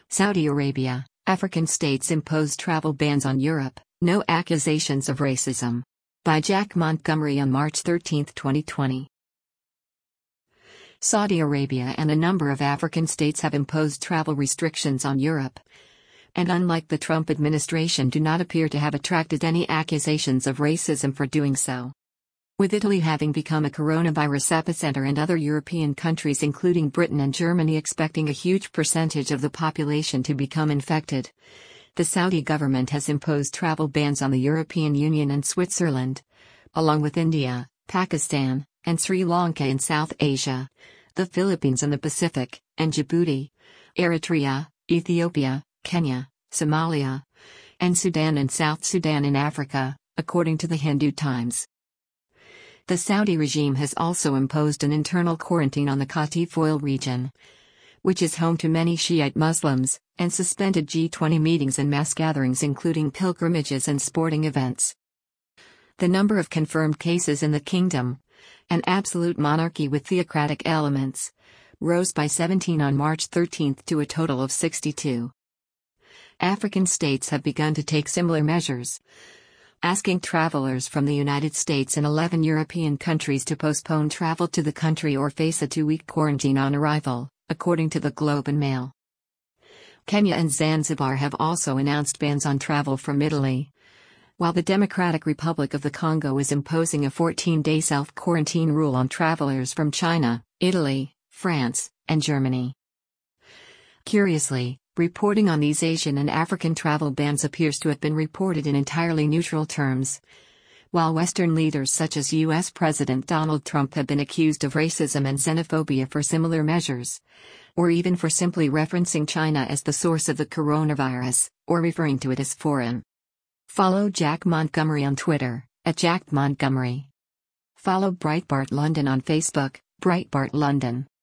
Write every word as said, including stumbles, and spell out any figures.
Saudi Arabia, African states impose travel bans on Europe, no accusations of racism. By Jack Montgomery on March thirteenth, twenty twenty. Saudi Arabia and a number of African states have imposed travel restrictions on Europe, and unlike the Trump administration, do not appear to have attracted any accusations of racism for doing so. With Italy having become a coronavirus epicenter and other European countries including Britain and Germany expecting a huge percentage of the population to become infected, the Saudi government has imposed travel bans on the European Union and Switzerland, along with India, Pakistan, and Sri Lanka in South Asia, the Philippines in the Pacific, and Djibouti, Eritrea, Ethiopia, Kenya, Somalia, and Sudan and South Sudan in Africa, according to the Hindu Times. The Saudi regime has also imposed an internal quarantine on the Qatif Oil region, which is home to many Shiite Muslims, and suspended G twenty meetings and mass gatherings including pilgrimages and sporting events. The number of confirmed cases in the kingdom, an absolute monarchy with theocratic elements, rose by seventeen on March thirteenth to a total of sixty-two. African states have begun to take similar measures, asking travelers from the United States and eleven European countries to postpone travel to the country or face a two-week quarantine on arrival, according to the Globe and Mail. Kenya and Zanzibar have also announced bans on travel from Italy, while the Democratic Republic of the Congo is imposing a fourteen-day self-quarantine rule on travelers from China, Italy, France, and Germany. Curiously, reporting on these Asian and African travel bans appears to have been reported in entirely neutral terms, while Western leaders such as U S President Donald Trump have been accused of racism and xenophobia for similar measures, or even for simply referencing China as the source of the coronavirus, or referring to it as foreign. Follow Jack Montgomery on Twitter, at Jack Montgomery. Follow Breitbart London on Facebook, Breitbart London.